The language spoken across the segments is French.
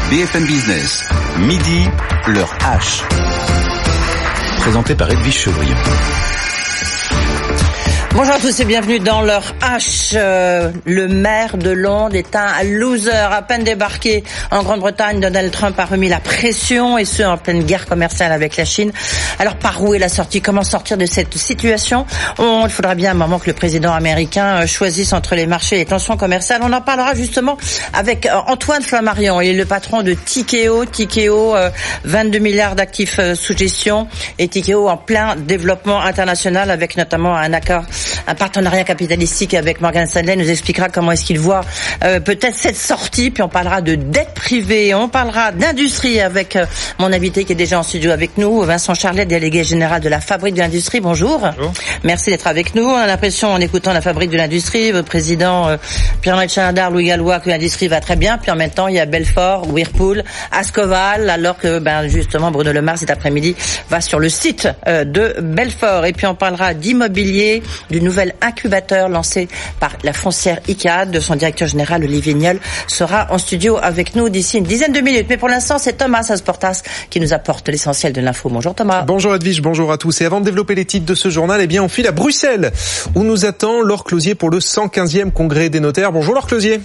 BFM Business, midi, l'heure H. Présenté par Edwige Chevrillon. Bonjour à tous et bienvenue dans l'heure H. Le maire de Londres est un loser. À peine débarqué en Grande-Bretagne, Donald Trump a remis la pression, et ce en pleine guerre commerciale avec la Chine. Alors par où est la sortie? Comment sortir de cette situation? Il faudra bien un moment que le président américain choisisse entre les marchés et les tensions commerciales. On en parlera justement avec Antoine Flammarion. Il est le patron de Tikehau. Tikehau, 22 milliards d'actifs sous gestion, et Tikehau en plein développement international avec notamment un partenariat capitalistique avec Morgan Stanley. Nous expliquera comment est-ce qu'il voit peut-être cette sortie. Puis on parlera de dette privée, on parlera d'industrie avec mon invité qui est déjà en studio avec nous, Vincent Charlet, délégué général de la Fabrique de l'Industrie. Bonjour. Bonjour. Merci d'être avec nous. On a l'impression, en écoutant la Fabrique de l'Industrie, votre président Pierre-Henri Chalendar, Louis Gallois, que l'industrie va très bien. Puis en même temps, il y a Belfort, Whirlpool, Ascoval, alors que justement Bruno Le Maire cet après-midi va sur le site de Belfort. Et puis on parlera d'immobilier, du nouvel incubateur lancé par la foncière ICAD, de son directeur général Olivier Niol sera en studio avec nous d'ici une dizaine de minutes. Mais pour l'instant, c'est Thomas Asportas qui nous apporte l'essentiel de l'info. Bonjour Thomas. Bonjour Edwige, bonjour à tous. Et avant de développer les titres de ce journal, on file à Bruxelles, où nous attend Laure Closier pour le 115e congrès des notaires. Bonjour Laure Closier.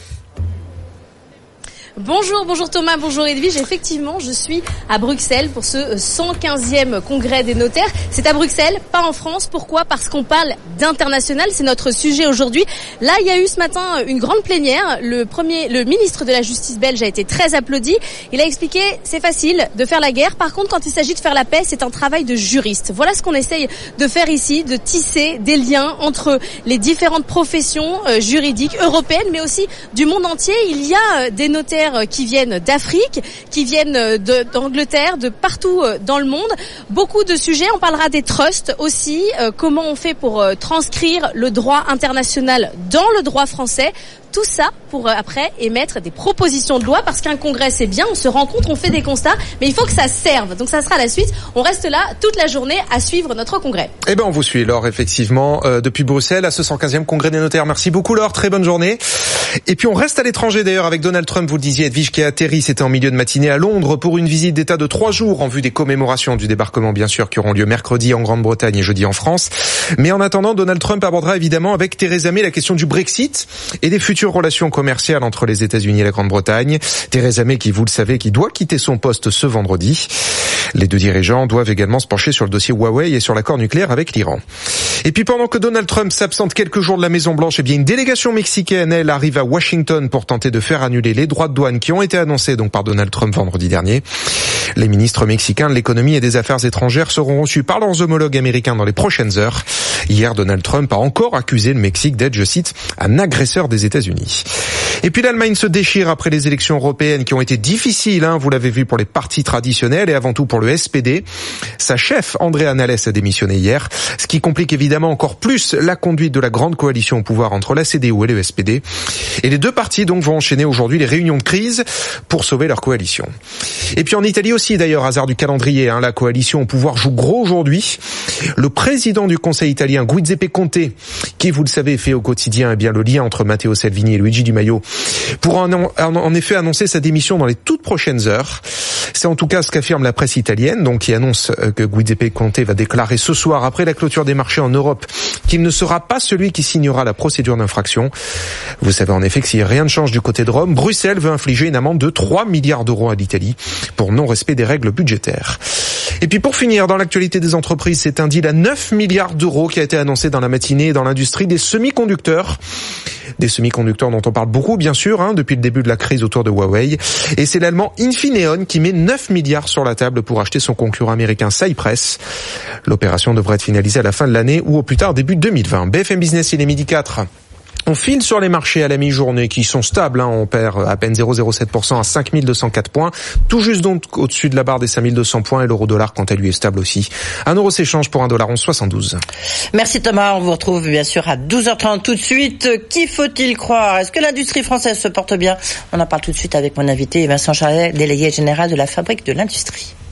Bonjour Thomas, bonjour Edwige. Effectivement, je suis à Bruxelles pour ce 115e congrès des notaires. C'est à Bruxelles, pas en France. Pourquoi? Parce qu'on parle d'international, c'est notre sujet aujourd'hui. Là, il y a eu ce matin une grande plénière. Le ministre de la Justice belge a été très applaudi. Il a expliqué, c'est facile de faire la guerre. Par contre, quand il s'agit de faire la paix, c'est un travail de juriste. Voilà ce qu'on essaye de faire ici, de tisser des liens entre les différentes professions juridiques européennes, mais aussi du monde entier. Il y a des notaires qui viennent d'Afrique, qui viennent d'Angleterre, de partout dans le monde. Beaucoup de sujets. On parlera des trusts aussi, comment on fait pour transcrire le droit international dans le droit français. Tout ça pour après émettre des propositions de loi, parce qu'un congrès c'est bien, on se rencontre, on fait des constats, mais il faut que ça serve. Donc ça sera la suite. On reste là toute la journée à suivre notre congrès. On vous suit Laure, effectivement, depuis Bruxelles à ce 115e congrès des notaires. Merci beaucoup Laure, très bonne journée. Et puis on reste à l'étranger d'ailleurs avec Donald Trump, vous le disiez Edwige, qui a atterri, c'était en milieu de matinée à Londres pour une visite d'État de 3 jours en vue des commémorations du débarquement bien sûr qui auront lieu mercredi en Grande-Bretagne et jeudi en France. Mais en attendant, Donald Trump abordera évidemment avec Theresa May la question du Brexit et des futures relations commerciales entre les États-Unis et la Grande-Bretagne. Theresa May qui, vous le savez, qui doit quitter son poste ce vendredi. Les deux dirigeants doivent également se pencher sur le dossier Huawei et sur l'accord nucléaire avec l'Iran. Et puis pendant que Donald Trump s'absente quelques jours de la Maison-Blanche, une délégation mexicaine, elle, arrive à Washington pour tenter de faire annuler les droits de douane qui ont été annoncés donc par Donald Trump vendredi dernier. Les ministres mexicains de l'économie et des affaires étrangères seront reçus par leurs homologues américains dans les prochaines heures. Hier, Donald Trump a encore accusé le Mexique d'être, je cite, un agresseur des États-Unis. Et puis l'Allemagne se déchire après les élections européennes qui ont été difficiles, vous l'avez vu, pour les partis traditionnels et avant tout pour le SPD. Sa chef, Andrea Nahles, a démissionné hier, ce qui complique évidemment encore plus la conduite de la grande coalition au pouvoir entre la CDU et le SPD. Et les deux partis donc vont enchaîner aujourd'hui les réunions de crise pour sauver leur coalition. Et puis en Italie aussi d'ailleurs, hasard du calendrier, la coalition au pouvoir joue gros aujourd'hui. Le président du Conseil italien, Giuseppe Conte, qui vous le savez fait au quotidien le lien entre Matteo Salvini et Luigi Di Maio, pourra en effet annoncer sa démission dans les toutes prochaines heures. C'est en tout cas ce qu'affirme la presse italienne, donc qui annonce que Giuseppe Conte va déclarer ce soir, après la clôture des marchés en Europe, qu'il ne sera pas celui qui signera la procédure d'infraction. Vous savez en effet que si rien ne change du côté de Rome, Bruxelles veut infliger une amende de 3 milliards d'euros à l'Italie pour non-respect des règles budgétaires. Et puis pour finir, dans l'actualité des entreprises, c'est un deal à 9 milliards d'euros qui a été annoncé dans la matinée dans l'industrie des semi-conducteurs. Des semi-conducteurs dont on parle beaucoup, bien sûr, depuis le début de la crise autour de Huawei. Et c'est l'allemand Infineon qui met 9 milliards sur la table pour acheter son concurrent américain Cypress. L'opération devrait être finalisée à la fin de l'année ou au plus tard début 2020. BFM Business, il est 12h04. On file sur les marchés à la mi-journée qui sont stables, on perd à peine 0,07% à 5204 points, tout juste donc au-dessus de la barre des 5200 points et l'euro-dollar quant à lui est stable aussi. 1 euro s'échange pour $1,11,72. Merci Thomas, on vous retrouve bien sûr à 12h30 tout de suite. Qui faut-il croire? Est-ce que l'industrie française se porte bien? On en parle tout de suite avec mon invité Vincent Charlet, délégué général de la Fabrique de l'Industrie.